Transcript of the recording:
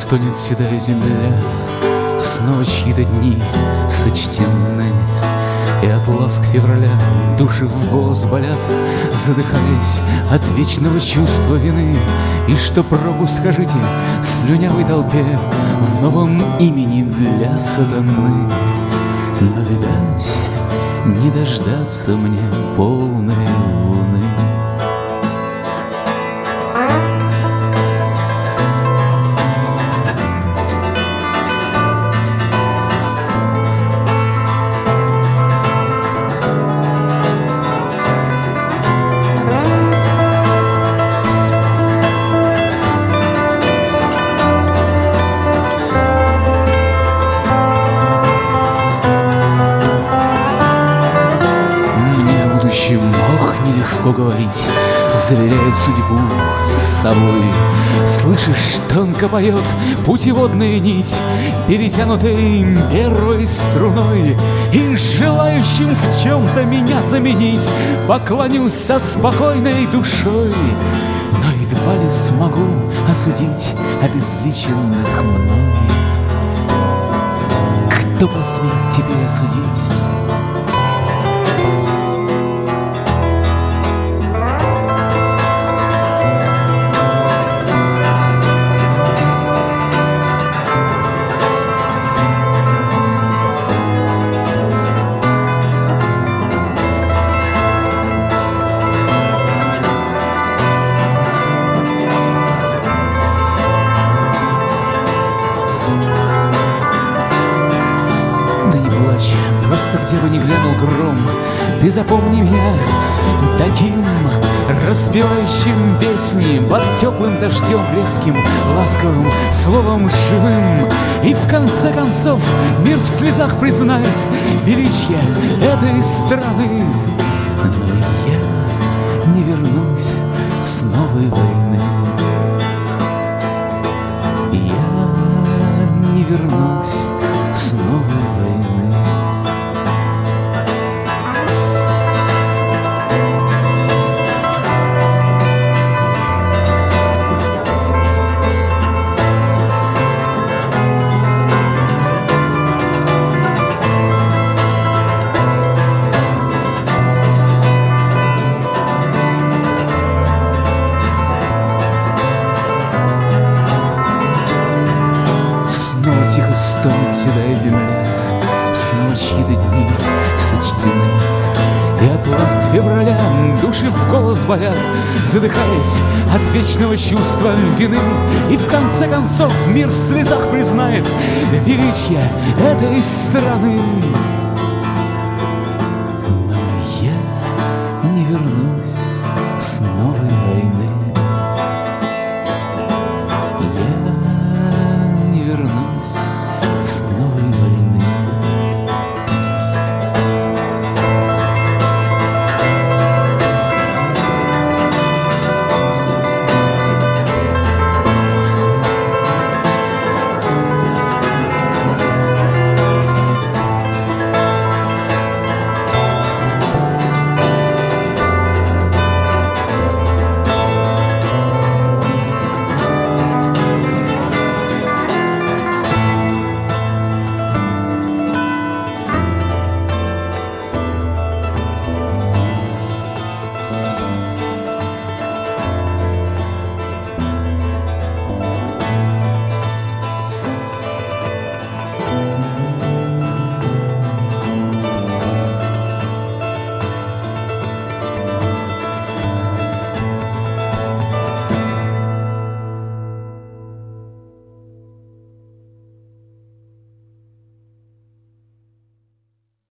стонет седая земля, снова чьи-то дни сочтены, и от ласк февраля души в голос болят, задыхаясь от вечного чувства вины. И что пробу скажите слюнявой толпе в новом имени для сатаны? Но, видать, не дождаться мне полной луны. Ох, нелегко говорить, заверяя судьбу с собой. Слышишь, тонко поет путеводная нить, перетянутой первой струной. И желающим в чем-то меня заменить поклонюсь со спокойной душой. Но едва ли смогу осудить обезличенных мной. Кто посмеет теперь осудить? Просто где бы ни глянул гром, ты запомни меня таким, распевающим песни под теплым дождем резким, ласковым словом живым. И в конце концов мир в слезах признает величие этой страны. Но я не вернусь с новой войны. Я не вернусь с новой войны. Тихо стонет седая земля, снова чьи-то дни сочтены, и от ласк февраля души в голос болят, задыхаясь от вечного чувства вины. И в конце концов мир в слезах признает величие этой страны. Но я не вернусь с новой войны.